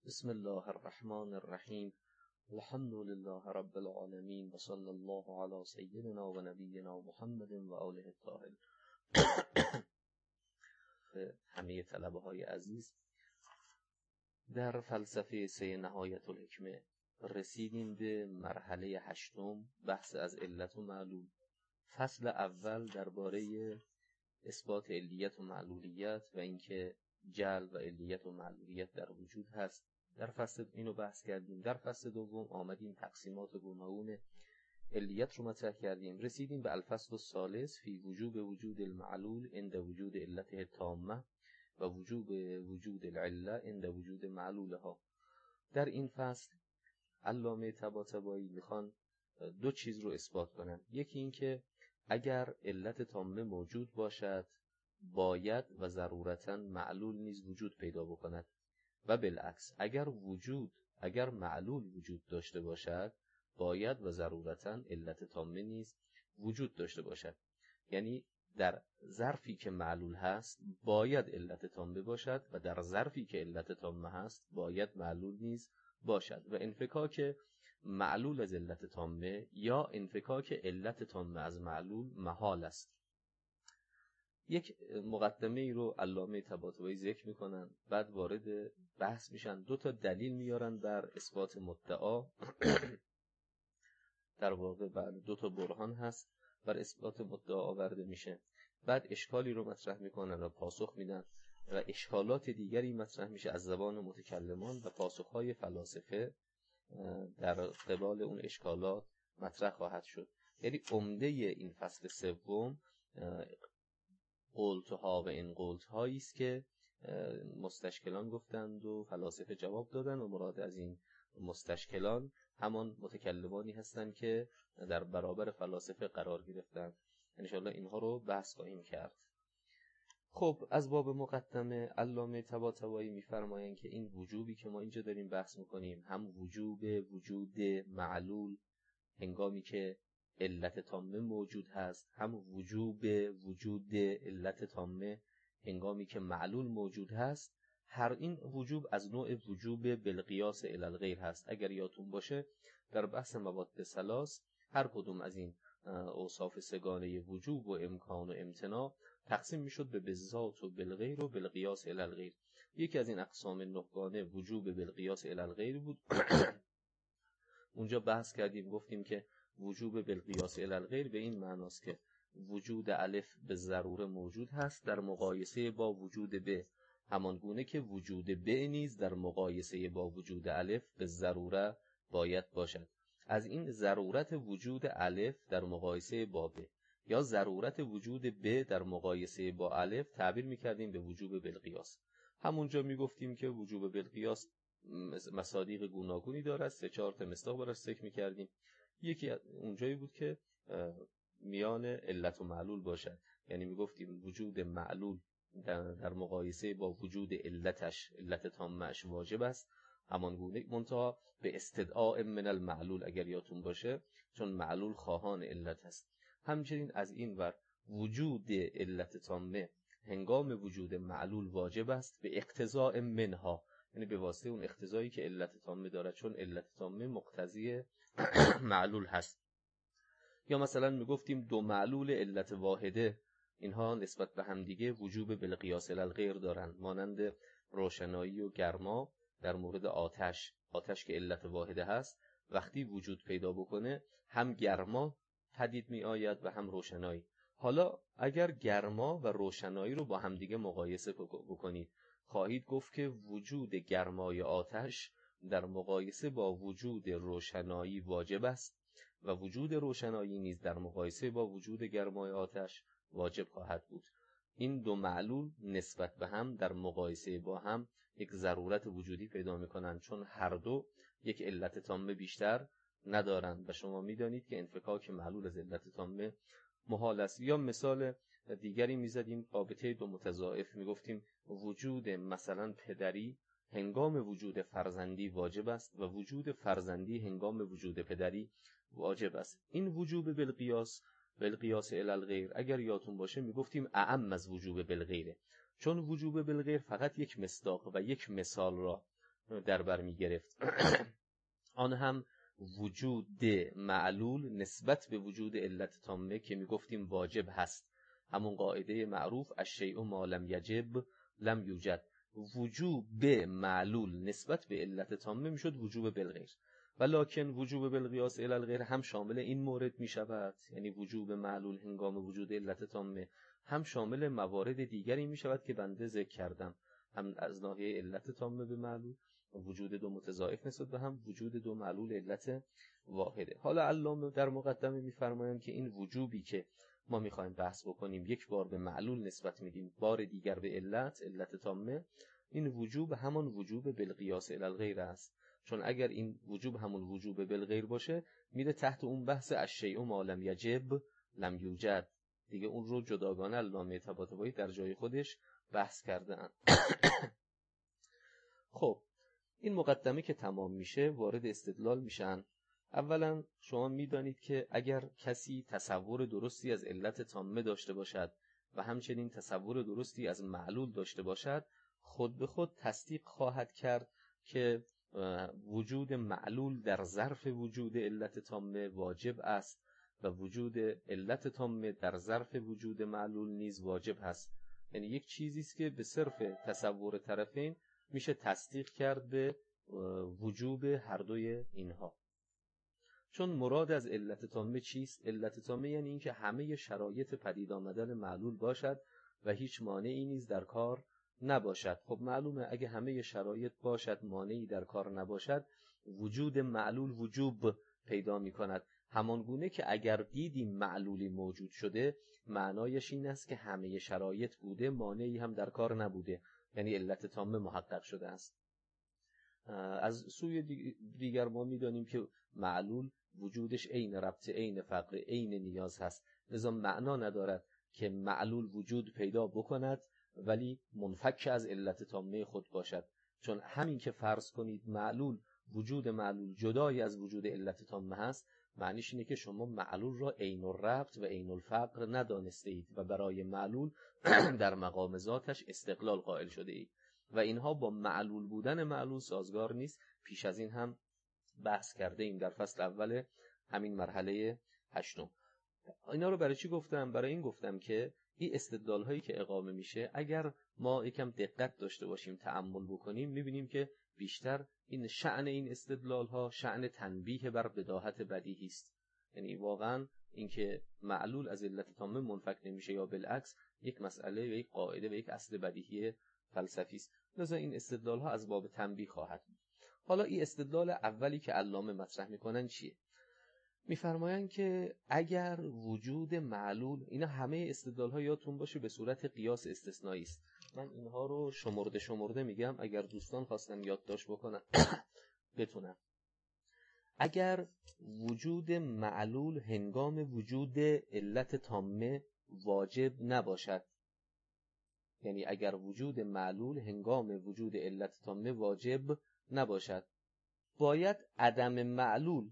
بسم الله الرحمن الرحیم. الحمد لله رب العالمین و صلی الله علی سیدنا و نبینا محمد و آله الطاهرین. همه طلبه های عزیز، در فلسفه سه نهایت الحکمه رسیدیم به مرحله 8، بحث از علت و معلول. فصل اول درباره اثبات علیت و معلولیت و اینکه جل و علیت و معلولیت در وجود هست. در فصل اینو بحث کردیم. در فصل دوم آمدیم تقسیمات گوناگون علیت رو مطرح کردیم. رسیدیم به الفصل الثالث فی وجود المعلول عند وجود علته التامه و وجود العله عند وجود معلولها. در این فصل علامه طباطبایی میخوان دو چیز رو اثبات کنن. یکی این که اگر علت تامه موجود باشد باید و ضرورتاً معلول نیز وجود پیدا بکند و بالعکس اگر معلول وجود داشته باشد باید و ضرورتاً علت تامه نیز وجود داشته باشد. یعنی در ظرفی که معلول هست باید علت تامه باشد و در ظرفی که علت تامه هست باید معلول نیز باشد و انفکاک معلول از علت تامه یا انفکاک علت تامه از معلول محال است. یک مقدمه ای رو علامه طباطبایی ذکر میکنن، بعد وارد بحث میشن. دو تا دلیل میارن بر اثبات مدعا. در واقع دو تا برهان هست بر اثبات مدعا آورده میشه. بعد اشکالی رو مطرح میکنن و پاسخ میدن و اشکالات دیگری مطرح میشه از زبان متکلمان و پاسخهای فلاسفه در قبال اون اشکالات مطرح خواهد شد. یعنی عمده این فصل سوم قولتها و این قولتهایی است که مستشکلان گفتند و فلاسفه جواب دادن و مراد از این مستشکلان همان متکلمانی هستند که در برابر فلاسفه قرار گرفتند. ان شاء الله اینها رو بحث خواهیم کرد. خب از باب مقدمه علامه طباطبایی میفرمایند که این وجوبی که ما اینجا داریم بحث میکنیم هم وجود معلول هنگامی که علت تامه موجود هست، هم وجود علت تامه هنگامی که معلول موجود هست. هر این وجوب از نوع وجوب بالقیاس الی الغیر هست. اگر یادتون باشه در بحث مواد ثلاث هر کدوم از این اوصاف سگانه وجوب و امکان و امتناع تقسیم میشد به بالذات و بالغیر و بالقیاس الی الغیر. یکی از این اقسام نهگانه وجوب بالقیاس الی الغیر بود. اونجا بحث کردیم، گفتیم که وجوب بالقیاس الی الغیر به این معناست که وجود الف به ضروره موجود هست در مقایسه با وجود ب، همان گونه که وجود ب نیز در مقایسه با وجود الف به ضروره باید باشد. از این ضرورت وجود الف در مقایسه با ب یا ضرورت وجود ب در مقایسه با الف تعبیر می‌کردیم به وجوب بالقیاس. همونجا می‌گفتیم که وجوب بالقیاس مصادیق گوناگونی داره، 3-4 تا مصداق براش ذکر می‌کردیم. یکی اونجایی بود که میان علت و معلول باشد، یعنی میگفتیم وجود معلول در مقایسه با وجود علت تامه‌اش واجب است، همان گونه منتها به استدعاء من المعلول اگر یادتون باشه، چون معلول خواهان علت است. همچنین از این ور وجود علت تامه هنگام وجود معلول واجب است به اقتضاء منها، یعنی به واسطه اون اقتضایی که علت تامه دارد، چون علت تامه مقتضی معلول هست. یا مثلا میگفتیم دو معلول علت واحده اینها نسبت به هم دیگه وجوب بالقیاس الی الغیر دارن، مانند روشنایی و گرما در مورد آتش که علت واحده هست وقتی وجود پیدا بکنه هم گرما پدید می آید و هم روشنایی. حالا اگر گرما و روشنایی رو با هم دیگه مقایسه بکنید خواهید گفت که وجود گرمای آتش در مقایسه با وجود روشنایی واجب است و وجود روشنایی نیز در مقایسه با وجود گرمای آتش واجب خواهد بود. این دو معلول نسبت به هم در مقایسه با هم یک ضرورت وجودی پیدا می‌کنند، چون هر دو یک علت تامه بیشتر ندارند و شما می‌دانید که انفکاک معلول از علت تامه محال است. یا مثال دیگری می‌زدیم، رابطه دو متضاعف، می‌گفتیم وجود مثلا پدری هنگام وجود فرزندی واجب است و وجود فرزندی هنگام وجود پدری واجب است. این وجوب بالقیاس الی الغیر اگر یادتون باشه میگفتیم اعم از وجوب بالغیره، چون وجوب بالغیر فقط یک مصداق و یک مثال را در بر می گرفت. آن هم وجود معلول نسبت به وجود علت تامه که می گفتیم واجب هست. همون قاعده معروف الشیء ما لم یجب لم یوجد. وجوب معلول نسبت به علت تامه می شد وجوب بالغیر، ولکن وجوب بالقیاس الی الغیر هم شامل این مورد می شود، یعنی وجوب معلول هنگام وجود علت تامه، هم شامل موارد دیگری می شود که بنده ذکر کردم، هم از ناحیه علت تامه به معلول، وجود دو متضاعف نسبت به هم، وجود دو معلول علت واحده. حالا علامه در مقدمه می‌فرمایند که این وجوبی که ما می‌خوایم بحث بکنیم، یک بار به معلول نسبت میدیم، بار دیگر به علت تامه، این وجوب همان وجوب بالقیاس الی الغیر است. چون اگر این وجوب همون وجوب بالغیر باشه، میره تحت اون بحث الشیء ما لم یجب لم یوجد، دیگه اون رو جداگانه علامه طباطبایی در جای خودش بحث کرده‌اند. خب این مقدمه که تمام میشه وارد استدلال میشن. اولا شما میدانید که اگر کسی تصور درستی از علت تامه داشته باشد و همچنین تصور درستی از معلول داشته باشد، خود به خود تصدیق خواهد کرد که وجود معلول در ظرف وجود علت تامه واجب است و وجود علت تامه در ظرف وجود معلول نیز واجب است. یعنی یک چیزی است که به صرف تصور طرفین میشه تصدیق کرد به وجوب هر دوی اینها. چون مراد از علت تامه چیست؟ علت تامه یعنی اینکه همه شرایط پدید آمدن معلول باشد و هیچ مانعی نیز در کار نباشد. خب معلومه اگه همه شرایط باشد مانعی در کار نباشد، وجود معلول وجوب پیدا می کند. همان گونه که اگر دیدیم معلولی موجود شده، معنایش این است که همه شرایط بوده، مانعی هم در کار نبوده، یعنی علت تامه محقق شده است. از سوی دیگر ما می‌دانیم که معلول وجودش عین ربط، عین فقر، عین نیاز هست، لذا معنا ندارد که معلول وجود پیدا بکند ولی منفک از علت تامه خود باشد. چون همین که فرض کنید معلول، وجود معلول جدای از وجود علت تامه هست، معنیش اینه که شما معلول را عین الربط و عین الفقر ندانسته اید و برای معلول در مقام ذاتش استقلال قائل شده اید و اینها با معلول بودن معلول سازگار نیست. پیش از این هم بحث کرده ایم در فصل اول همین مرحله 8. اینا رو برای چی گفتم؟ برای این گفتم که این استدلال هایی که اقامه میشه اگر ما یکم دقت داشته باشیم، تأمل بکنیم، میبینیم که بیشتر این شأن این استدلال ها شأن تنبیه بر بداهت بدیهی است. یعنی واقعا اینکه معلول از علت تامه منفک نمیشه یا بالعکس، یک مسئله و یک قاعده و یک اصل بدیهی فلسفی است. لذا این استدلال ها از باب تنبیه خواهد بود. حالا این استدلال اولی که علامه مطرح میکنن چیه؟ میفرمایند که اگر وجود معلول، اینا همه استدلال ها یادتون باشه به صورت قیاس استثنایی است. من اینها رو شمرده میگم اگر دوستان خواستن یادداشت بکنن بتونن. اگر وجود معلول هنگام وجود علت تامه واجب نباشد، یعنی اگر وجود معلول هنگام وجود علت تامه واجب نباشد، باید عدم معلول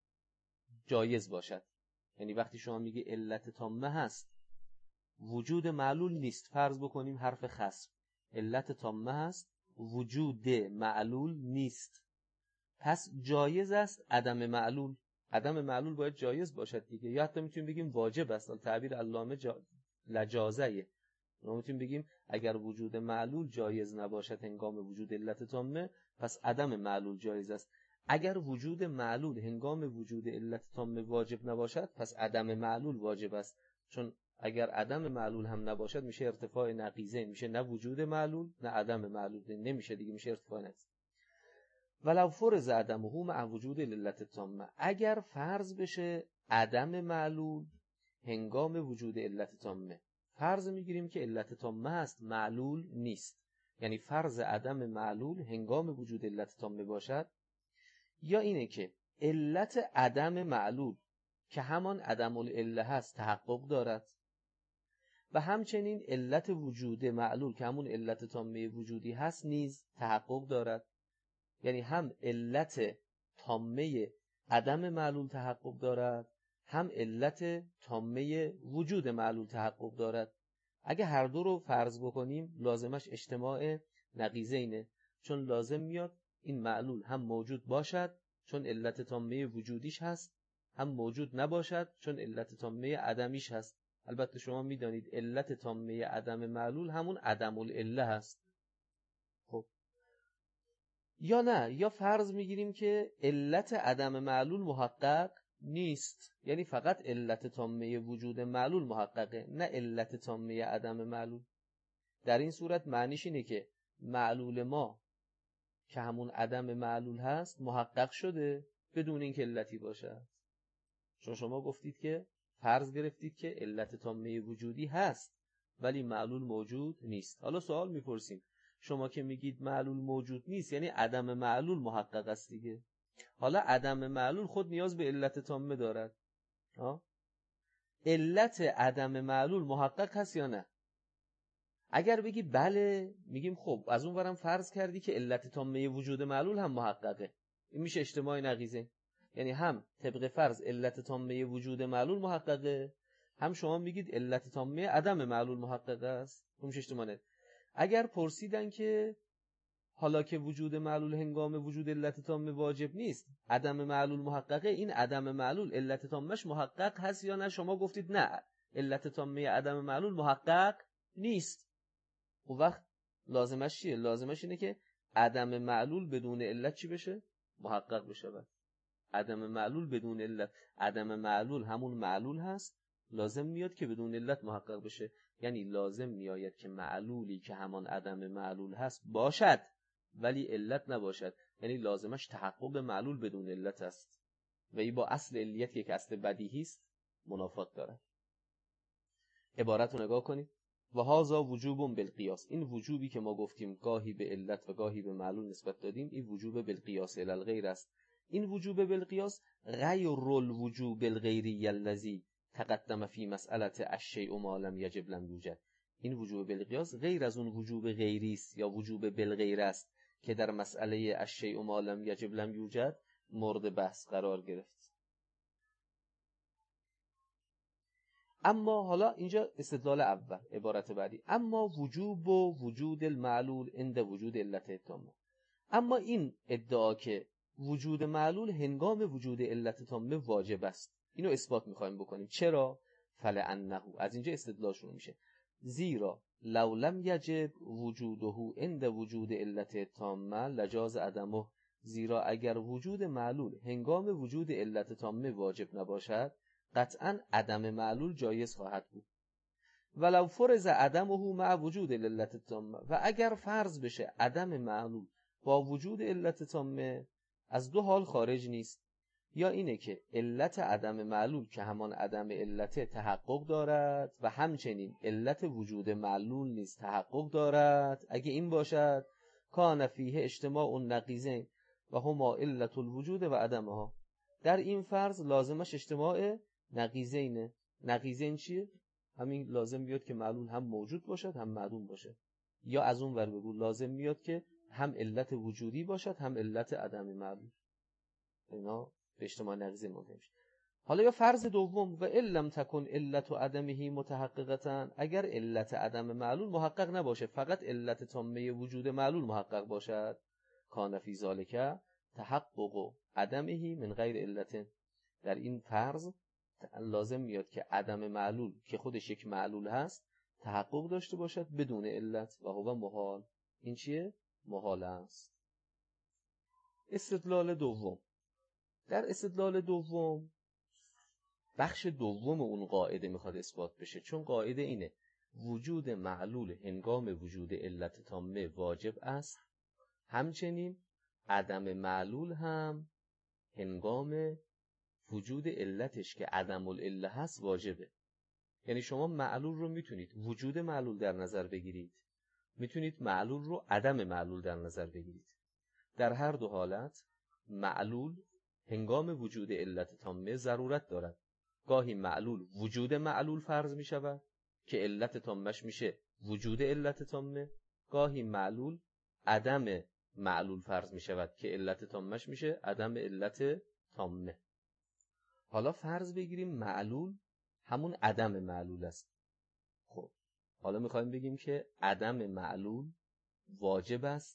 جایز باشد. یعنی وقتی شما میگی علت تامه هست وجود معلول نیست، فرض بکنیم حرف خصم، علت تامه هست وجود معلول نیست، پس جایز است عدم معلول. عدم معلول باید جایز باشد دیگه، یا حتی میتونیم بگیم واجب است. تعبیر علامه لجازه. ما میتونیم بگیم اگر وجود معلول جایز نباشد هنگام وجود علت تامه، پس عدم معلول جایز است. اگر وجود معلول هنگام وجود علت تامه واجب نباشد، پس عدم معلول واجب است. چون اگر عدم معلول هم نباشد میشه ارتفاع نقیضه، میشه نه وجود معلول نه عدم معلول، نمیشه دیگه، میشه ارتفاع نقیض. ولو فرض عدمه مع وجود علت تامه، اگر فرض بشه عدم معلول هنگام وجود علت تامه، فرض میگیریم که علت تامه هست معلول نیست، یعنی فرض عدم معلول هنگام وجود علت تامه باشد، یا اینه که علت عدم معلول که همان عدم العله هست تحقق دارد و همچنین علت وجود معلول که همون علت تامه وجودی هست نیز تحقق دارد. یعنی هم علت تامه عدم معلول تحقق دارد، هم علت تامه وجود معلول تحقق دارد. اگه هر دو رو فرض بکنیم لازمش اجتماع نقیضینه، چون لازم میاد این معلول هم موجود باشد چون علت تامه وجودیش هست، هم موجود نباشد چون علت تامه عدمیش هست. البته شما میدانید علت تامه عدم معلول همون عدم العله هست. خب یا نه، یا فرض میگیریم که علت عدم معلول محقق نیست، یعنی فقط علت تامه وجود معلول محققه، نه علت تامه عدم معلول. در این صورت معنیش اینه که معلول ما که همون عدم معلول هست محقق شده بدون اینکه علتی باشه. چون شما گفتید که فرض گرفتید که علت تامه وجودی هست ولی معلول موجود نیست. حالا سوال میپرسیم، شما که میگید معلول موجود نیست یعنی عدم معلول محقق است دیگه. حالا عدم معلول خود نیاز به علت تامه دارد. علت عدم معلول محقق هست یا نه؟ اگر بگی بله، میگیم خب از اون ورم فرض کردی که علت تامه وجود معلول هم محققه. این میشه اجتماع نقیضین، یعنی هم طبق فرض علت تامه وجود معلول محققه، هم شما میگید علت تامه عدم معلول محققه است. میشه اجتماع نقیضین. اگر پرسیدن که حالا که وجود معلول هنگام وجود علت تامه واجب نیست، عدم معلول محققه، این عدم معلول علت تامهش محقق هست یا نه؟ شما گفتید نه، علت تامه عدم معلول محقق نیست. اون وقت لازمش چیه؟ لازمش اینه که عدم معلول بدون علت چی بشه؟ محقق بشه. عدم معلول بدون علت، عدم معلول همون معلول هست، لازم میاد که بدون علت محقق بشه. یعنی لازم میآید که معلولی که همان عدم معلول هست باشد ولی علت نباشد، یعنی لازمش تحقق معلول بدون علت است و این با اصل علیتی که اصل بدیهی است منافات داره. عبارت رو نگاه کنید. و هذا وجوب بالقیاس، این وجوبی که ما گفتیم گاهی به علت و گاهی به معلول نسبت دادیم، این وجوب بالقیاس الی الغیر است. این وجوب بالقیاس غیر الوجوب الغیری الذی تقدم فی مسئله الشیء ما لم یجب لم یوجد. این وجوب بالقیاس غیر از اون وجوب غیری است یا وجوب بالغیر است که در مسئله الشیء ما لم یجب لم یوجد مورد بحث قرار گرفت. اما حالا اینجا استدلال اول، عبارت بعدی، اما وجوب و وجود المعلول عند وجود علت تامه. اما این ادعا که وجود معلول هنگام وجود علت تامه واجب است، اینو اثبات میخوایم بکنیم. چرا؟ فلانه، از اینجا استدلال شروع میشه، زیرا لو لم یجب وجوده عند وجود علت تامه لجاز عدمه، زیرا اگر وجود معلول هنگام وجود علت تامه واجب نباشد قطعا عدم معلول جایز خواهد بود. ولو فرض عدمه مع وجود علت تامه، و اگر فرض بشه عدم معلول با وجود علت تامه، از دو حال خارج نیست. یا اینه که علت عدم معلول که همان عدم علت تحقق دارد و همچنین علت وجود معلول نیز تحقق دارد. اگه این باشد کان فیه اجتماع النقیضین و هما علت الوجود و عدمها. در این فرض لازمش اجتماع نقیضینه. نقیضین چیه؟ همین لازم بیاد که معلول هم موجود باشد هم معدوم باشه، یا از اون ور بگو لازم میاد که هم علت وجودی باشد هم علت عدم معلول. اینا به اجتماع نقیضین منتهی میشه. حالا یا فرض دوم، و ان لم تکن علت عدمه متحققتا، اگر علت عدم معلول محقق نباشه فقط علت تامه وجود معلول محقق باشد، کان فی ذالک تحقق عدمه من غیر علت. در این فرض لازم میاد که عدم معلول که خودش یک معلول هست تحقق داشته باشد بدون علت و هو محال. این چیه؟ محال است. استدلال دوم. در استدلال دوم بخش دوم اون قاعده میخواد اثبات بشه، چون قاعده اینه وجود معلول هنگام وجود علت تامه واجب است، همچنین عدم معلول هم هنگام وجود علتش که عدم العله هست واجبه. یعنی شما معلول رو میتونید وجود معلول در نظر بگیرید، میتونید معلول رو عدم معلول در نظر بگیرید. در هر دو حالت معلول هنگام وجود علت تامه ضرورت دارد. گاهی معلول وجود معلول فرض می شود که علت تامش میشه وجود علت تامه، گاهی معلول عدم معلول فرض می شود که علت تامش میشه عدم علت تامه. حالا فرض بگیریم معلول همون عدم معلول است. خب حالا میخوایم بگیم که عدم معلول واجب است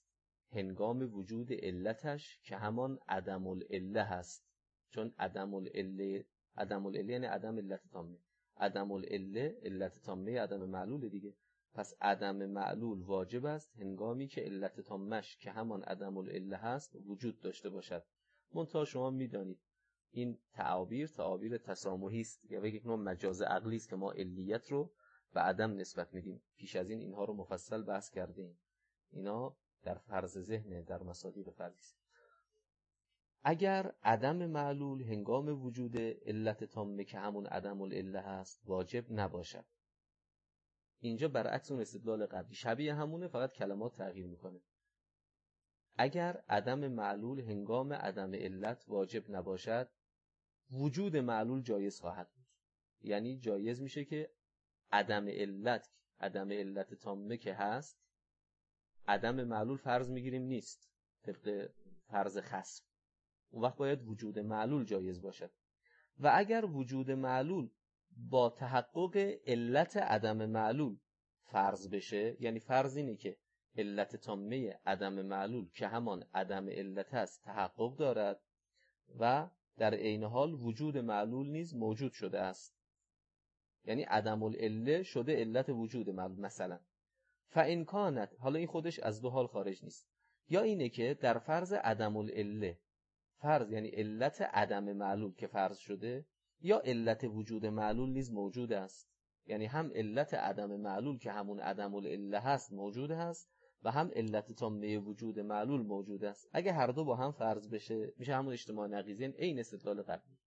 هنگام وجود علتش که همان عدم العله هست. چون عدم العله یعنی عدم علت تامه، عدم العله علت تامه عدم معلول دیگه. پس عدم معلول واجب است هنگامی که علت تامش که همان عدم العله هست وجود داشته باشد. منتها شما میدانید این تعابیر تسامحی است یا یک نوع مجاز عقلی است که ما علیت رو به عدم نسبت میدیم. پیش از این اینها رو مفصل بحث کردیم. اینا در فرض ذهن در مصادیق فرضی است. اگر عدم معلول هنگام وجود علت تامه که همون عدم العله هست واجب نباشد. اینجا برعکس اون استدلال قبلی شبیه همونه، فقط کلمات تغییر میکنه. اگر عدم معلول هنگام عدم علت واجب نباشد وجود معلول جایز خواهد بود. یعنی جایز میشه که عدم علت تامه که هست، عدم معلول فرض میگیریم نیست طبق فرض خصم، اون وقت باید وجود معلول جایز باشد. و اگر وجود معلول با تحقق علت عدم معلول فرض بشه، یعنی فرض اینه که علت تامه عدم معلول که همان عدم علت است تحقق دارد و در عین حال وجود معلول نیز موجود شده است، یعنی عدم العله شده علت وجود معلول. مثلا فإن کانت، حالا این خودش از دو حال خارج نیست، یا اینه که در فرض عدم العله، فرض یعنی علت عدم معلول که فرض شده، یا علت وجود معلول نیز موجود است، یعنی هم علت عدم معلول که همون عدم العله هست موجود هست و هم علت تامه وجود معلول موجود است. اگه هر دو با هم فرض بشه میشه همون اجتماع نقیضین، این استدلال قبلی.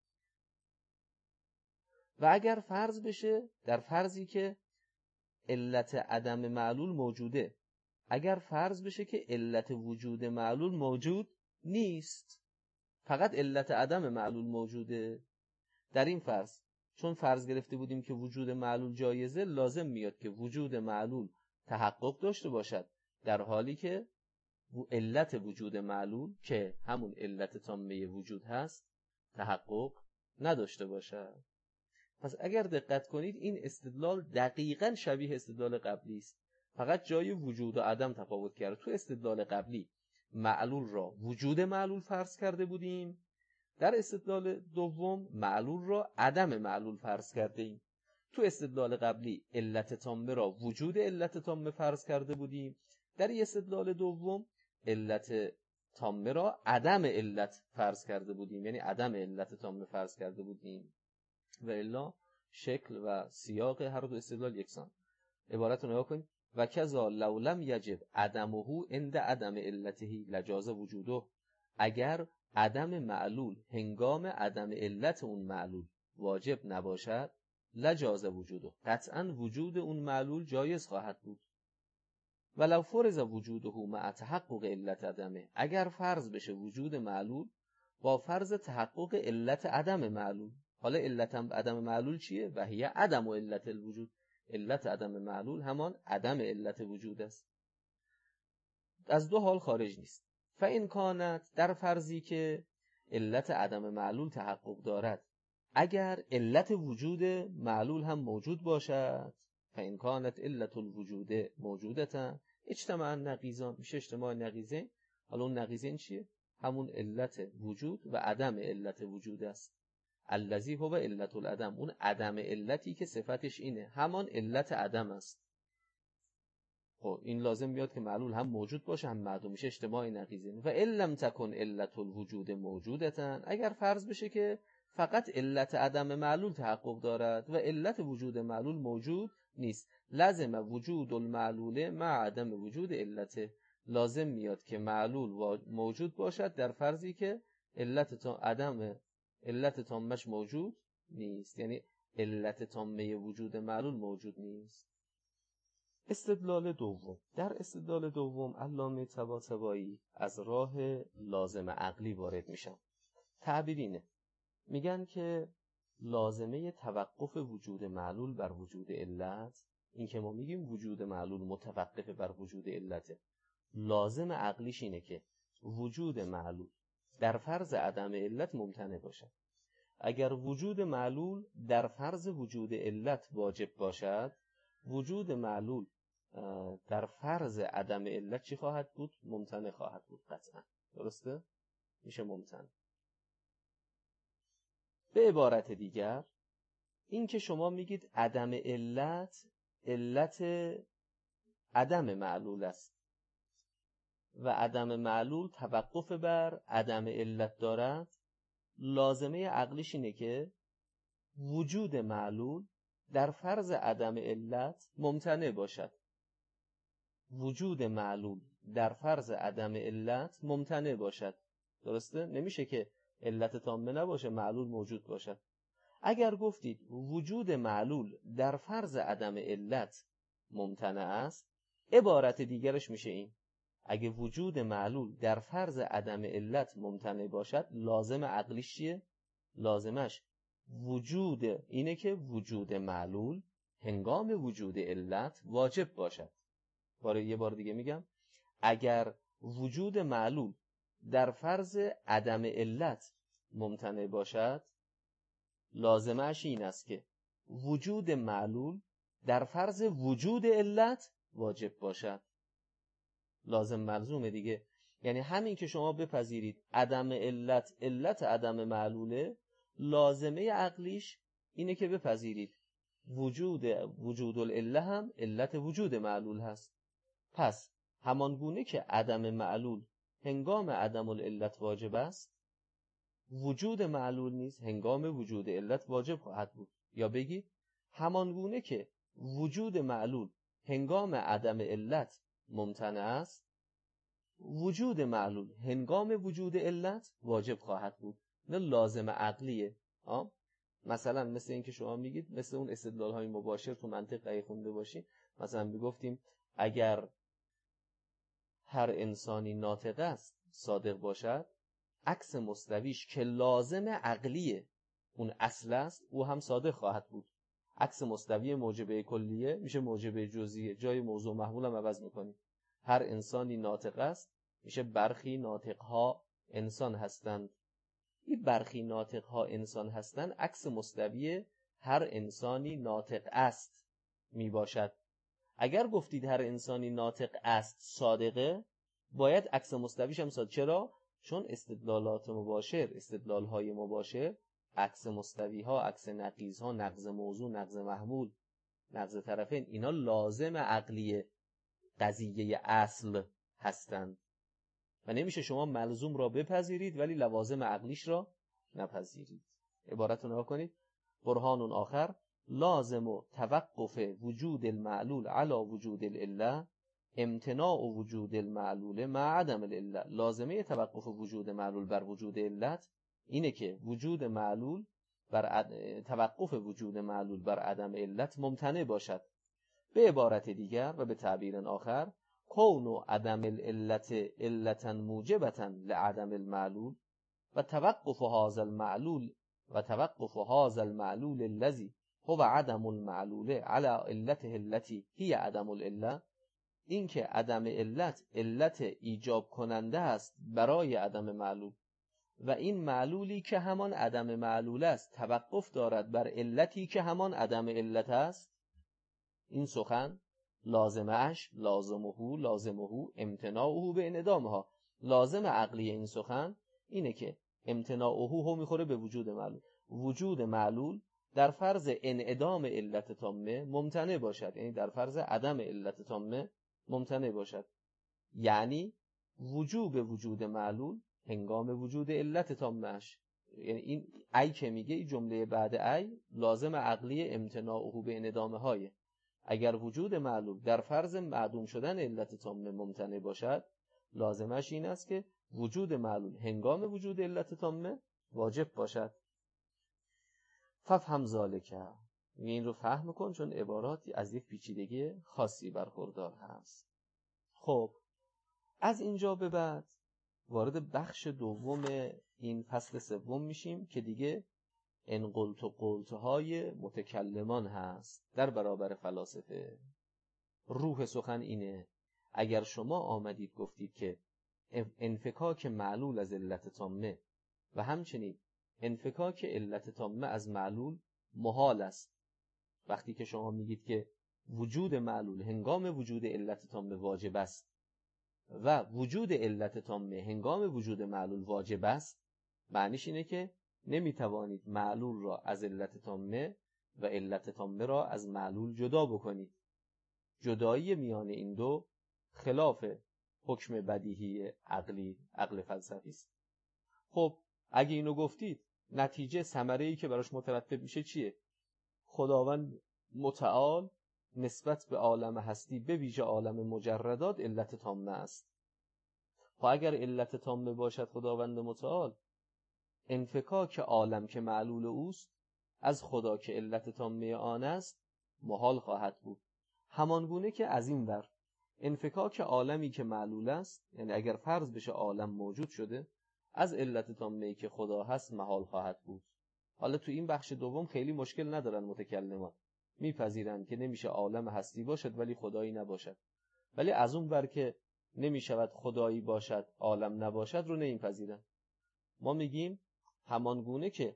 و اگر فرض بشه در فرضی که علت عدم معلول موجوده، اگر فرض بشه که علت وجود معلول موجود نیست، فقط علت عدم معلول موجوده، در این فرض چون فرض گرفته بودیم که وجود معلول جایزه، لازم میاد که وجود معلول تحقق داشته باشد، در حالی که علت وجود معلول که همون علت تامه وجود هست تحقق نداشته باشد. پس اگر دقت کنید این استدلال دقیقاً شبیه استدلال قبلی است، فقط جای وجود و عدم تفاوت کرده. تو استدلال قبلی معلول را وجود معلول فرض کرده بودیم، در استدلال دوم معلول را عدم معلول فرض کرده ایم. تو استدلال قبلی علت تامه را وجود علت تامه فرض کرده بودیم، در استدلال دوم علت تامه را عدم علت فرض کرده بودیم، یعنی عدم علت تامه فرض کرده بودیم. و الا شکل و سیاق هر دو استدلال یکسان. عبارت رو نگاه کنید: و کذا لو لم یجب عدمه عند عدم علته لجاز وجوده. اگر عدم معلول هنگام عدم علت اون معلول واجب نباشد لجاز وجوده، قطعا وجود اون معلول جایز خواهد بود. ولو فرض وجوده مع تحقق علت عدمه، اگر فرض بشه وجود معلول با فرض تحقق علت عدم معلول. حالا علت عدم معلول چیه؟ و هی عدم و علت الوجود. علت عدم معلول همان عدم علت وجود است، از دو حال خارج نیست. فإن کانت، در فرضی که علت عدم معلول تحقق دارد اگر علت وجود معلول هم موجود باشد، فإن کانت علت الوجود موجودتا اجتماع النقیضان، میشه اجتماع نقیضین. حالا اون نقیضین چیه؟ همون علت وجود و عدم علت وجود است. الذی هو علت العدم، اون عدم علتی که صفتش اینه، همان علت عدم است. خب این لازم میاد که معلول هم موجود باشه هم معدوم، میشه اجتماع نقیضین. و ان لم تکن علت الوجود موجودتا، اگر فرض بشه که فقط علت عدم معلول تحقق دارد و علت وجود معلول موجود نیست، لازم وجود المعلول مع عدم وجود علته، لازم میاد که معلول موجود باشد در فرضی که علت تامش موجود نیست، یعنی علت تامه وجود معلول موجود نیست. استدلال دوم. در استدلال دوم علامه طباطبایی از راه لازم عقلی وارد میشن. تعبیر اینه، میگن که لازمه توقف وجود معلول بر وجود علت، این که ما میگیم وجود معلول متوقف بر وجود علته، لازم عقلیش اینه که وجود معلول در فرض عدم علت ممتنع باشد. اگر وجود معلول در فرض وجود علت واجب باشد، وجود معلول در فرض عدم علت چی خواهد بود؟ ممتنع خواهد بود قطعا. درسته؟ میشه ممتنع. به عبارت دیگر این که شما میگید عدم علت عدم معلول است و عدم معلول توقف بر عدم علت دارد، لازمه عقلیش اینه که وجود معلول در فرض عدم علت ممتنع باشد. وجود معلول در فرض عدم علت ممتنع باشد. درسته؟ نمیشه که علت تامه نباشه معلول موجود باشد. اگر گفتید وجود معلول در فرض عدم علت ممتنع است، عبارت دیگرش میشه این: اگه وجود معلول در فرض عدم علت ممتنع باشد، لازم عقلیش چیه؟ لازمش وجود اینه که وجود معلول هنگام وجود علت واجب باشد. یه بار دیگه میگم، اگر وجود معلول در فرض عدم علت ممتنع باشد، لازمش این است که وجود معلول در فرض وجود علت واجب باشد. لازم ملزومه دیگه. یعنی همین که شما بپذیرید عدم علت عدم معلوله، لازمه عقلیش اینه که بپذیرید وجود العله هم علت وجود معلول هست. پس همان گونه که عدم معلول هنگام عدم العلت واجب است، وجود معلول نیز هنگام وجود علت واجب خواهد بود. یا بگی همان گونه که وجود معلول هنگام عدم علت ممتنع است، وجود معلول هنگام وجود علت واجب خواهد بود. نه لازم عقلیه. مثلا مثل این که شما میگید، مثل اون استدلال های مباشر تو منطق خونده باشین، مثلا میگفتیم اگر هر انسانی ناطق است صادق باشد، عکس مستویش که لازم عقلیه اون اصل است، او هم صادق خواهد بود. عکس مستوی موجبه کلیه میشه موجبه جزئیه، جای موضوع محمول هم عوض میکنیم. هر انسانی ناطق است میشه برخی ناطقها انسان هستند. این برخی ناطقها انسان هستند عکس مستوی هر انسانی ناطق است میباشد. اگر گفتید هر انسانی ناطق است صادقه، باید عکس مستویش هم صادق. چرا؟ چون استدلالات مباشر، استدلال‌های مباشر، عکس مستوی‌ها، عکس نقیض‌ها، نقض موضوع، نقض محمول، نقض طرفین، اینا لازم عقلی قضیه اصل هستند و نمیشه شما ملزوم را بپذیرید ولی لوازم عقلیش را نپذیرید. عبارت رو نگاه کنید: برهان آخر لازم توقف وجود المعلول علی وجود العله، امتناع وجود المعلول مع عدم العله. لازمه توقف وجود معلول بر وجود علت اینه که وجود معلول توقف وجود معلول بر عدم علت ممتنع باشد. به عبارت دیگر و به تعبیر آخر، کون عدم العلت علتا موجبتا لعدم المعلول و توقف هذا المعلول الذي هو عدم المعلول على علته التي هي عدم العله. این که عدم علت ایجاب کننده است برای عدم معلول و این معلولی که همان عدم معلول است توقف دارد بر علتی که همان عدم علت است، این سخن لازمه امتناعه به انعدامها. لازم عقلی این سخن اینه که امتناعه میخوره به وجود معلول. وجود معلول در فرض انعدام علت تامه ممتنع باشد، یعنی در فرض عدم علت تامه ممتنع باشد. یعنی وجود معلول هنگام وجود علت تامه‌اش. یعنی این ای که میگه، این جمله بعد ای لازم عقلی امتناعه به انعدامه های. اگر وجود معلول در فرض معدوم شدن علت تامه ممتنع باشد، لازمش این است که وجود معلول هنگام وجود علت تامه واجب باشد. ففهم ذالک، این رو فهم کن چون عباراتی از یک پیچیدگی خاصی برخوردار هست. خب از اینجا به بعد وارد بخش دوم این فصل سوم میشیم که دیگه انقلت و قلتهای متکلمان هست در برابر فلاسفه. روح سخن اینه: اگر شما آمدید گفتید که انفکاک معلول از علت تامه و همچنین انفکاک علت تامه از معلول محال است، وقتی که شما میگید که وجود معلول هنگام وجود علت تامه واجب است و وجود علت تامه هنگام وجود معلول واجب است، معنیش اینه که نمیتوانید معلول را از علت تامه و علت تامه را از معلول جدا بکنید. جدایی میان این دو خلاف حکم بدیهی عقل فلسفی است. خب اگه اینو گفتید، نتیجه ثمره‌ای که براش مترتب میشه چیه؟ خداوند متعال نسبت به عالم هستی به ویژه عالم مجردات علت تامه است. خب اگر علت تامه باشد خداوند متعال، انفکاک عالم که معلول اوست از خدا که علت تامه آن است محال خواهد بود. همانگونه که از این ور انفکاک عالمی که معلول است، یعنی اگر فرض بشه عالم موجود شده، از علت تامه‌ای که خدا هست محال خواهد بود. حالا تو این بخش دوم خیلی مشکل ندارن متکلمان، میپذیرن که نمیشه عالم هستی باشد ولی خدایی نباشد. ولی از اون ور که نمیشود خدایی باشد عالم نباشد رو نمیپذیرن. ما میگیم همانگونه که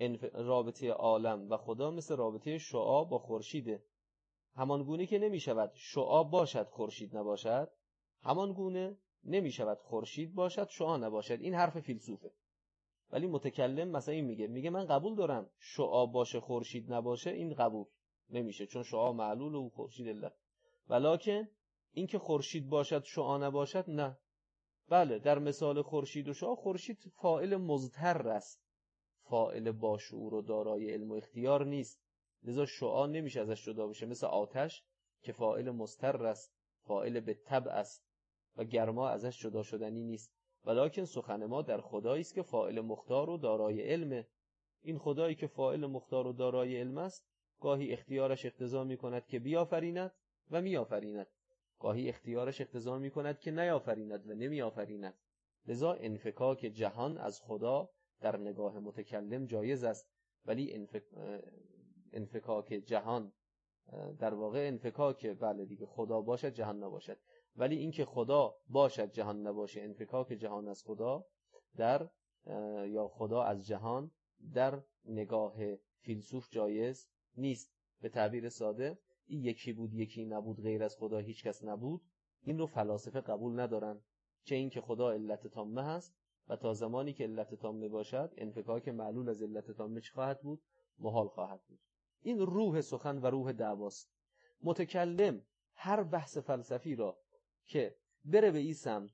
رابطه عالم و خدا مثل رابطه شعاع با خورشیده، همانگونه که نمیشود شعاع باشد خورشید نباشد، همانگونه نمیشود خورشید باشد شعاع نباشد. این حرف فیلسوفه. ولی متکلم مثلا این میگه من قبول دارم شعاع باشه خورشید نباشه، این قبول نمیشه چون شعاع معلول و خورشید علت. ولکن اینکه خورشید باشد شعاع نباشد نه. بله در مثال خورشید و شعاع، خورشید فاعل مضطر است، فاعل با شعور و دارای علم و اختیار نیست، لذا شعاع نمیشه ازش جدا بشه. مثل آتش که فاعل مضطر است، فاعل به طبع است و گرما ازش جدا شدنی نیست. ولکن سخن ما در خدایی است که فاعل مختار و دارای علمه. این خدایی که فاعل مختار و دارای علم است، گاهی اختیارش اقتضا می‌کند که بیافریند و میآفریند، گاهی اختیارش اقتضا می‌کند که نیافریند و نمیآفریند. لذا انفکاک جهان از خدا در نگاه متکلم جایز است، ولی انفکاک جهان در واقع انفکاک بله دیگه خدا باشد جهان نباشد، ولی اینکه خدا باشد جهان نباشه، انفکاک جهان از خدا در یا خدا از جهان در نگاه فیلسوف جایز نیست. به تعبیر ساده، این یکی بود یکی نبود، غیر از خدا هیچ کس نبود، این رو فلاسفه قبول ندارن. چه اینکه خدا علت تامه هست و تا زمانی که علت تامه باشد انفکاک معلول از علت تامه چه خواهد بود؟ محال خواهد بود. این روح سخن و روح دعواست. متکلم هر بحث فلسفی را که بره به این سمت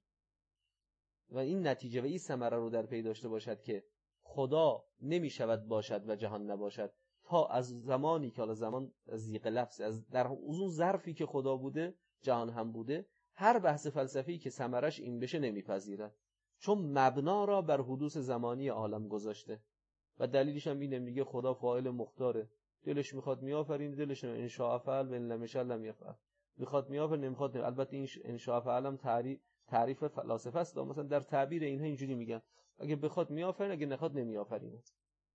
و این نتیجه و این ثمره رو در پی داشته باشد که خدا نمی شود باشد و جهان نباشد، تا از زمانی که حالا زمان زیغ لفظ از در اون ظرفی که خدا بوده جهان هم بوده، هر بحث فلسفی که ثمرش این بشه نمیپذیرد، چون مبنا را بر حدوث زمانی عالم گذاشته. و دلیلش هم اینه، میگه خدا فاعل مختاره، دلش میخواد میآفرینه، دلش ان شاء فعل و ان لم یشاء لم یفعل، میخواد میآفرینه نمیخواد. البته این ان شاء فعل هم تعریف فلاسفه است، مثلا در تعبیر اینها اینجوری میگن اگه بخواد میآفرینه، اگه نخواد نمیآفرینه.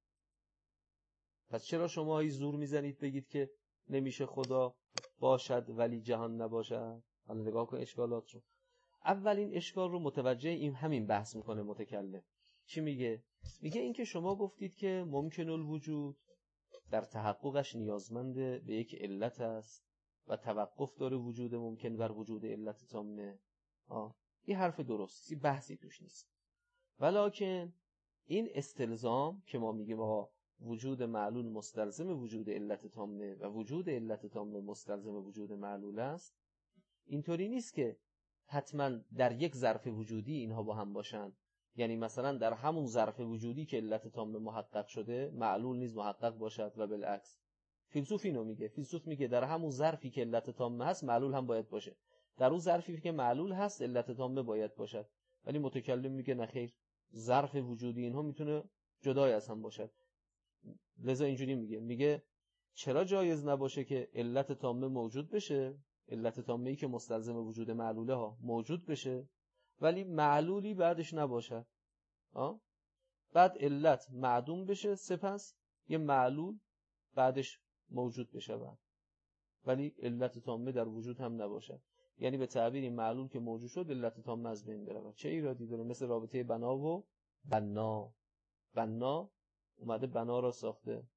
پس چرا شما هی زور میزنید بگید که نمیشه خدا باشد ولی جهان نباشد؟ حالا نگاه کن اشکالات رو. اولین اشکال رو متوجه این همین بحث میکنه متکلم. چی میگه؟ میگه اینکه شما گفتید که ممکن الوجود در تحققش نیازمند به یک علت است و توقف داره وجود ممکن بر وجود علت تامه. این حرف درستی، بحثی توش نیست. ولکن این استلزام که ما میگیم وجود معلول مستلزم وجود علت تامه و وجود علت تامه مستلزم وجود معلول است، اینطوری نیست که حتما در یک ظرف وجودی اینها با هم باشن. یعنی مثلا در همون ظرف وجودی که علت تامه محقق شده معلول نیز محقق باشد و بالعکس. فیلسوف اینو میگه. فیلسوف میگه در همون ظرفی که علت تامه هست معلول هم باید باشه، در اون ظرفی که معلول هست علت تامه باید باشد. ولی متکلم میگه نخیر، ظرف وجودی اینها میتونه جدای از هم باشد. لذا اینجوری میگه چرا جایز نباشه که علت تامه موجود بشه، علت تامه‌ای که مستلزم وجود معلوله ها موجود بشه، ولی معلولی بعدش نباشه. بعد علت معدوم بشه، سپس یه معلول بعدش موجود بشه ولی علت تامه در وجود هم نباشه. یعنی به تعبیری معلول که موجود شد علت تامه از بین بره. چه ایرادی داره؟ مثل رابطه بنا و بنا. بنا اومده بنا را ساخته،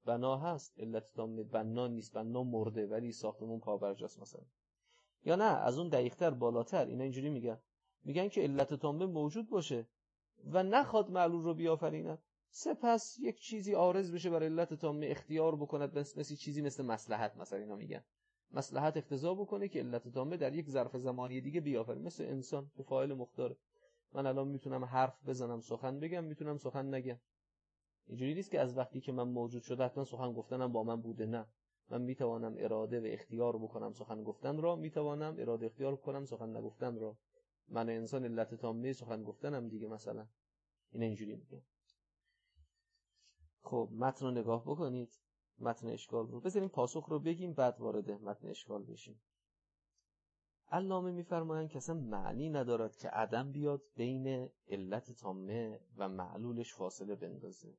بنا هست، علت تامه بنا نیست، بنا مرده ولی ساختمون پابرجاست مثلا. یا نه از اون دقیق‌تر بالاتر اینا اینجوری میگن که علت تامه موجود باشه و نخواد معلول رو بیافریند، سپس یک چیزی عارض بشه برای علت تامه اختیار بکند، مثل چیزی مثل مصلحت مثلا. اینا میگن مصلحت اقتضا بکنه که علت تامه در یک ظرف زمانی دیگه بیافرین، مثل انسان که فاعل مختاره. من الان میتونم حرف بزنم، سخن بگم، میتونم سخن نگم. اینجوری نیست که از وقتی که من موجود شده حتما سخن گفتنم با من بوده. نه، من میتوانم اراده و اختیار بکنم سخن گفتن را، میتوانم اراده اختیار بکنم سخن نگفتن را. من انسان علت تامه سخن گفتنم دیگه مثلا. این اینجوری میگه. خب متن رو نگاه بکنید، متن اشکال رو بذاریم پاسخ رو بگیم بعد وارد متن اشکال بشیم. علامه میفرمایند که اصلا معنی ندارد که عدم بیاد بین علت تامه و معلولش فاصله بندازه.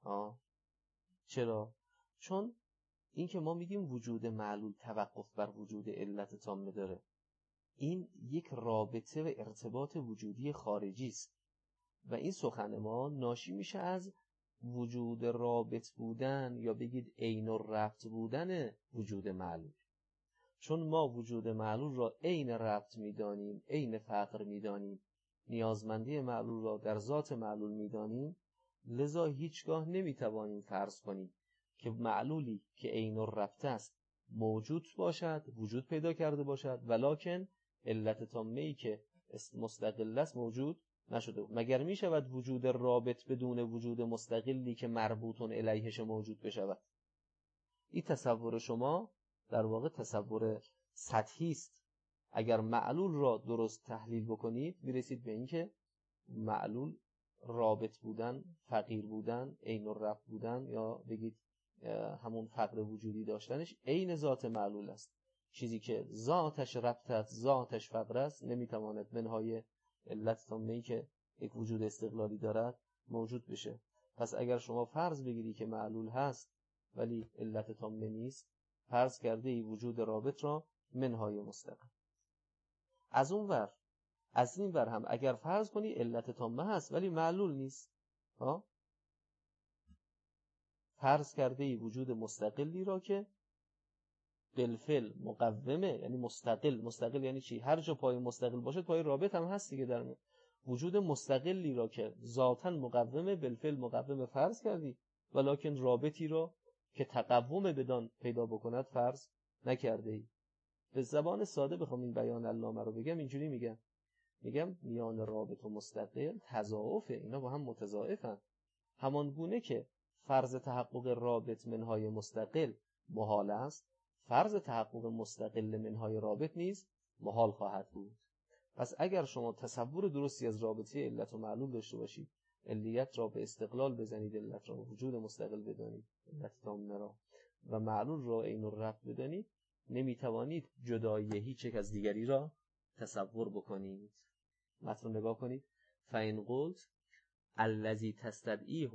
چرا؟ چون این که ما میگیم وجود معلول توقف بر وجود علت تامه داره، این یک رابطه و ارتباط وجودی خارجی است و این سخن ما ناشی میشه از وجود رابط بودن یا بگید عین الربط بودن وجود معلول. چون ما وجود معلول را عین ربط میدانیم، عین فقر میدانیم، نیازمندی معلول را در ذات معلول میدانیم، لذا هیچگاه نمیتوانیم فرض کنیم که معلولی که عین الربط است موجود باشد، وجود پیدا کرده باشد، ولکن علت تامه‌ای که مستقل است موجود نشده. مگر می شود وجود رابط بدون وجود مستقلی که مربوطون الیهش موجود بشود؟ این تصور شما در واقع تصور سطحی است. اگر معلول را درست تحلیل بکنید میرسید به این که معلول رابط بودن، فقیر بودن، عین الربط بودن یا بگید همون فقر وجودی داشتنش عین ذات معلول است. چیزی که ذاتش ربط است، ذاتش فقر است، نمیتواند منهای علت تامه‌ای که یک وجود استقلالی دارد موجود بشه. پس اگر شما فرض بگیری که معلول هست ولی علت تامه نیست، فرض کرده ای وجود رابط را منهای مستقل. از این ور هم اگر فرض کنی علت تامه هست ولی معلول نیست، فرض کرده ای وجود مستقلی را که بالفعل مقومه، یعنی مستقل یعنی چی؟ هر جا پای مستقل باشه پای رابط هم هست دیگه. در وجود مستقلی را که ذاتاً مقومه، بالفعل مقومه فرض کردی، ولکن رابطی را که تقوم بدان پیدا بکند فرض نکرده ای. به زبان ساده بخوام این بیان علامه رو بگم اینجوری میگم میان رابط و مستقل تضاعفه، اینا با هم متضاعفن. همان گونه که فرض تحقق رابط منهای مستقل محال است، فرض تحقق مستقل منهای رابط نیز محال خواهد بود. پس اگر شما تصور درستی از رابطه علت و معلول داشته باشید، علیت را به استقلال بزنید، علت را وجود مستقل بدانید، علت تامه را، و معلول را عین الربط بدانید، نمیتوانید جدایی هیچ یک از دیگری را تصور بکنید. متن نگاه کنید. فإن قلت الذی تستدعیه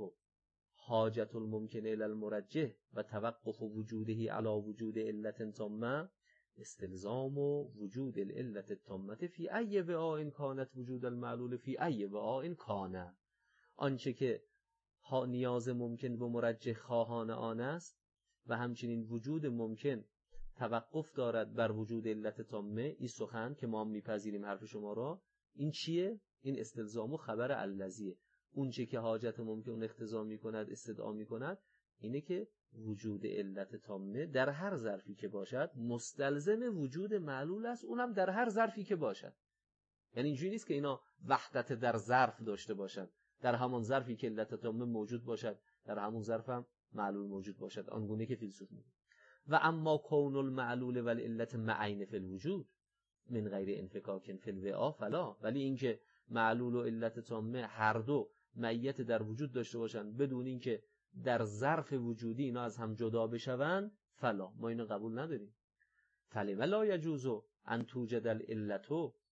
حاجت الممکن الی المرجح و توقف وجوده علی وجود علت تامه استلزام وجود العلت التامه فی ای وعاء کانت وجود المعلول فی ای وعاء کانه. آنچه که نیاز ممکن به مرجح خواهان آن است و همچنین وجود ممکن توقف دارد بر وجود علت تامه، این سخن که ما میپذیریم حرف شما را، این چیه؟ این استلزام و خبر الذیه. اون چه که حاجت ممکن اقتضا میکند، استدعا میکند، اینه که وجود علت تامه در هر ظرفی که باشد مستلزم وجود معلول است، اونم در هر ظرفی که باشد. یعنی اینجوری نیست که اینا وحدت در ظرف داشته باشند، در همون ظرفی که علت تامه موجود باشد در همون ظرف هم معلول موجود باشد، آنگونه که فیلسوف میگه. و اما کون المعلول والعلت معین فی الوجود من غیر انفکاک فی الوعاء فلا. ولی اینکه معلول و علت تامه هر دو معیت در وجود داشته باشند بدون اینکه در ظرف وجودی اینا از هم جدا بشوند، فلا، ما اینو قبول نداریم. فلما لا یجوز ان توجد العلت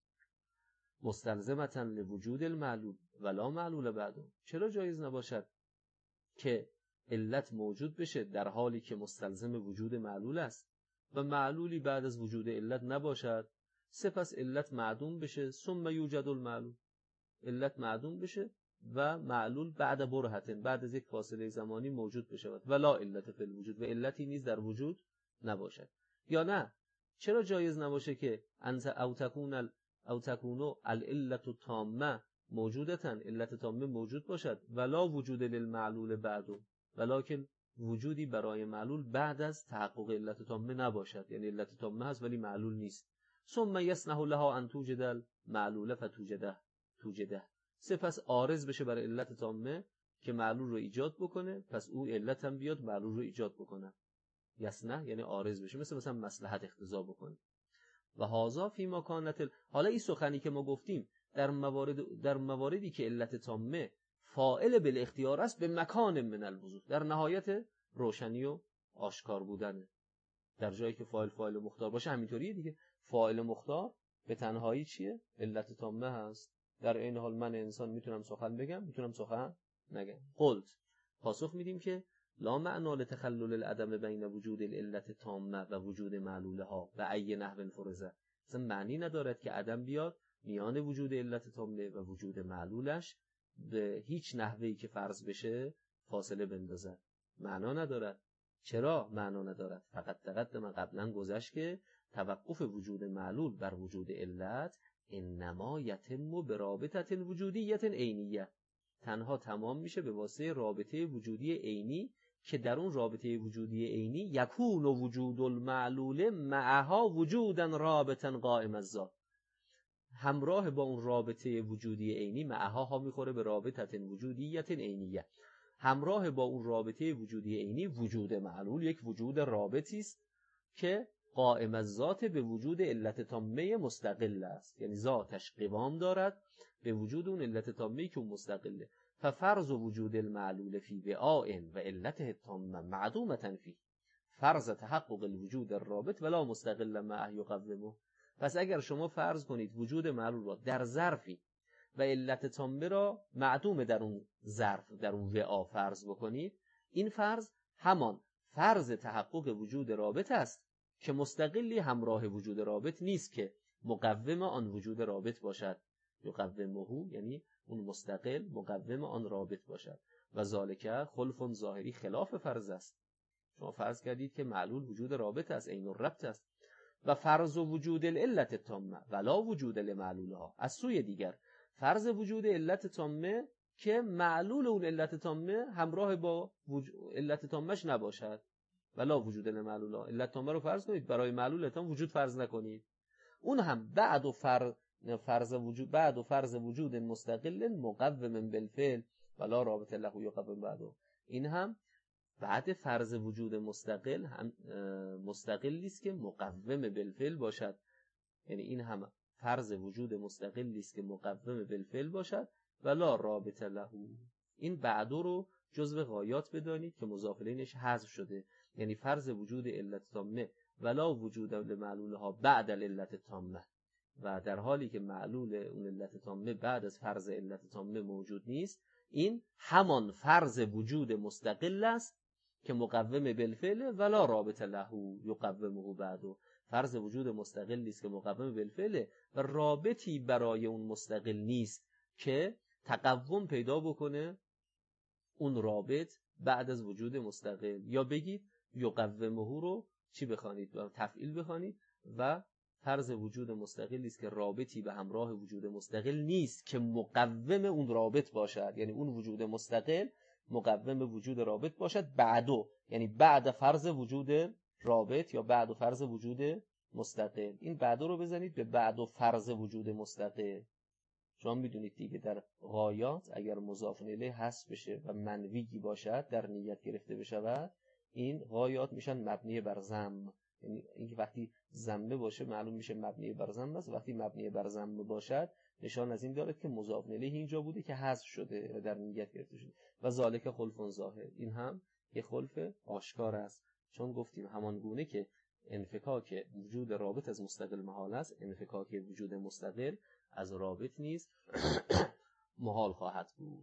مستلزمة لوجود المعلول ولا معلول بعده. چرا جایز نباشد که علت موجود بشه در حالی که مستلزم وجود معلول است و معلولی بعد از وجود علت نباشد، سپس علت معدوم بشه، ثم یوجد المعلول، علت معدوم بشه و معلول بعد برهتن، بعد از یک فاصله زمانی موجود بشود ولا علت فی الوجود، و علتی نیز در وجود نباشد. یا نه چرا جایز نباشه که انت او تکونو العلت التامه موجودتن، علت تامه موجود باشد ولا وجود للمعلول بعدو، ولکن وجودی برای معلول بعد از تحقق علت تامه نباشد، یعنی علت تامه هست ولی معلول نیست. ثم یسنح لها ان توجد المعلول فتوجده، سپس عارض بشه برای علت تامه که معلول رو ایجاد بکنه، پس او علت هم بیاد معلول رو ایجاد بکنه. یسنح یعنی عارض بشه، مثلا مصلحت اقتضا بکنه. و هذا فی ما کانت حالا این سخنی که ما گفتیم در مواردی که علت تامه فاعل بالاختیار است به مکان من الوضوح، در نهایت روشنی و آشکار بودنه. در جایی که فاعل مختار باشه همینطوریه دیگه، فاعل مختار به تنهایی چیه؟ علت تامه هست. در این حال من انسان میتونم سخن بگم، میتونم سخن نگم. قلت پاسخ میدیم که لا معنا لتخلل العدم بین وجود العلت تامه و وجود معلولها و ای نحو فرضه، اصلا معنی ندارد که عدم بیاد میان وجود علت تامه و وجود معلولش به هیچ نحوی که فرض بشه فاصله بندازد، معنا ندارد. چرا معنا ندارد؟ فقط تقدم قبلا گذشت که توقف وجود معلول بر وجود علت انما یتم برابطه وجودیت عینیه، تنها تمام میشه به واسطه رابطه وجودی عینی که در اون رابطه وجودی عینی یکون وجود المعلول معها وجودا رابطا قائم الذات، همراه با اون رابطه وجودی عینی، معها ها میخوره به رابطه وجودیت عینیه، همراه با اون رابطه وجودی عینی وجود معلول یک وجود رابطی است که قائم الذات به وجود علت تامه مستقل است، یعنی ذاتش قوام دارد به وجود اون علت تامه‌ای که اون مستقله. ففرض وجود المعلول فی وعاء و علته التامه معدومه فی، فرض تحقق الوجود الرابط ولا مستقل معه یقومه. پس اگر شما فرض کنید وجود معلول را در ظرفی و علت تامه را معدوم در اون ظرف، در اون وعا فرض بکنید، این فرض همان فرض تحقق وجود رابط است که مستقلی همراه وجود رابط نیست که مقوم آن وجود رابط باشد. یقومه یعنی اون مستقل مقوم آن رابط باشد. و ذالک خلف ظاهری خلاف فرض است. شما فرض کردید که معلول وجود رابط است، عین الربط است. و فرض وجود العلت تامه ولا وجود لمعلولها، از سوی دیگر فرض وجود علت تامه که معلول اون علت تامه همراه با علت تامهش نباشد، ولا وجود لمعلولها، علت تامه رو فرض کنید برای معلول تام وجود فرض نکنید، اون هم بعد و فرض وجود مستقل مقوم بالفعل ولا رابط له یقوم بعده، این هم بعد فرض وجود مستقل هم مستقلی است که مقوم بالفعل باشد، یعنی این هم فرض وجود مستقلی است که مقوم بالفعل باشد ولا رابط له. این بعدو رو جزو غایات بدانید که مضاف الیهش حذف شده، یعنی فرض وجود علت تامه ولا وجود لمعلولها بعد العلت تامه، و در حالی که معلول اون علت تامه بعد از فرض علت تامه موجود نیست، این همان فرض وجود مستقل است که مقوم بالفعل ولا رابط له یقومه بعده، فرض وجود مستقلی است که مقوم بالفعل و رابطی برای اون مستقل نیست که تقوم پیدا بکنه اون رابط بعد از وجود مستقل. یا بگید یقومه رو چی بخوانید؟ تفعیل بخوانید و فرض وجود مستقلی است که رابطی به همراه وجود مستقل نیست که مقوم اون رابط باشد، یعنی اون وجود مستقل مقوم وجود رابط باشد بعدو، یعنی بعد فرض وجود رابط یا بعد فرض وجود مستقل. این بعدو رو بزنید به بعد فرض وجود مستقل. شما میدونید دیگه در غایات اگر مضاف الیه حذف بشه و منوی باشد در نیت گرفته بشود، این غایات میشن مبنی بر ضم، یعنی اینکه وقتی ضمه باشه معلوم میشه مبنی بر ضم است، وقتی مبنی بر ضم باشد نشان از این دارد که مضاف الیه اینجا بوده که حذف شده و در نیت گرفته شده. و ذالک خلف ظاهر، این هم یک خلف آشکار است، چون گفتیم همان گونه که انفکاک وجود رابط از مستقل محال است، انفکاک وجود مستقل از رابط نیز محال خواهد بود.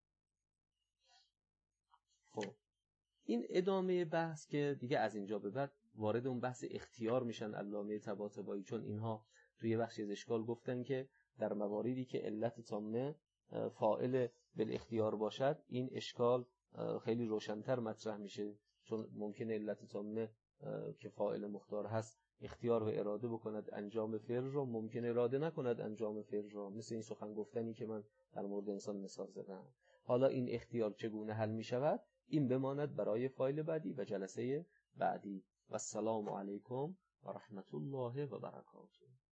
خب این ادامه بحث که دیگه از اینجا به بعد وارد اون بحث اختیار میشن علامه طباطبایی، چون اینها توی بخشی از اشکال گفتن که در مواردی که علت تامه فاعل بالاختیار باشد، این اشکال خیلی روشن‌تر مطرح میشه، چون ممکنه علت تامه که فاعل مختار هست اختیار و اراده بکند انجام فعل رو، ممکن اراده نکند انجام فعل رو، مثل این سخن گفتنی که من در مورد انسان مثال زدم. حالا این اختیار چگونه حل می شود؟ این بماند برای فایل بعدی و جلسه بعدی. و السلام علیکم و رحمت الله و برکاته.